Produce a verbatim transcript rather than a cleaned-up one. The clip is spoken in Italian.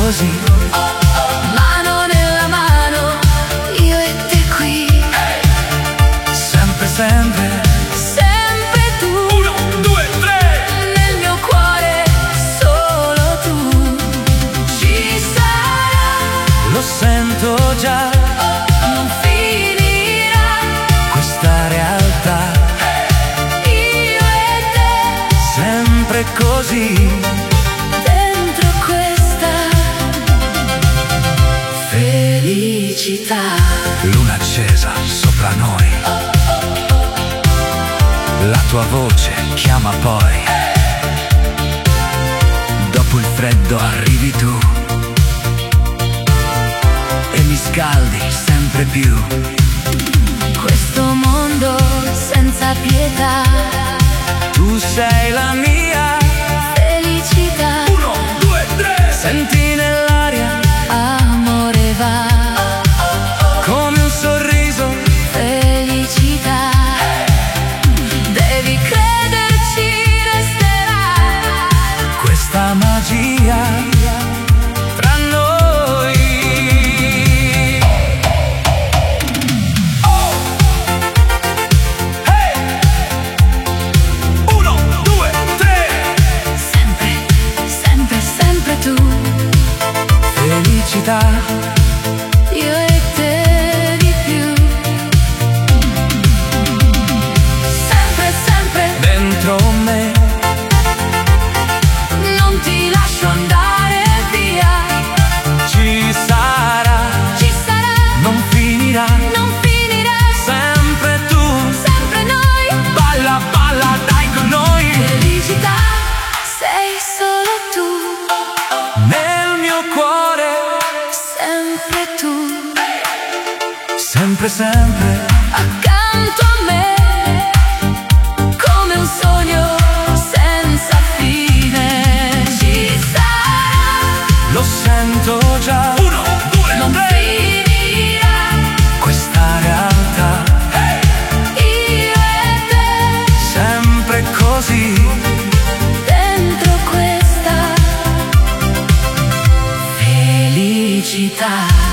così. Mano nella mano, io e te qui. Sempre, sempre, Sempre tu. uno, due, tre. Nel mio cuore solo tu. Ci sarai. Lo sento già, Non finirà. questa realtà, Io e te. sempre così. Dentro questa felicità. Luna accesa sopra noi, la tua voce chiama poi. Dopo il freddo arrivi tu e mi scaldi sempre più. Questo mondo senza pietà. Tu sei la mia. Felicità. Uno, due, tre. Senti nell'aria Amore va. come un sorriso. Felicità. Devi crederci, resterà. Questa magia tra noi. Oh! Hey! Uno, due, tre. Sempre, sempre, sempre tu. Felicità, Io e te di più. Sempre, sempre. dentro me. Non ti lascio andare via. Ci sarà, Ci sarà. non finirà. Non finirà. Sempre tu. Sempre noi. Balla, balla, dai con noi. Felicità. Sei solo tu. Nel mio cuore. Sempre tu. Sempre, sempre. Accanto a me. Come un sogno senza fine. Ci sarà. Lo sento già. Uno, due, Non tre. finirà. Questa realtà, Io e te. sempre così. Dentro questa felicità.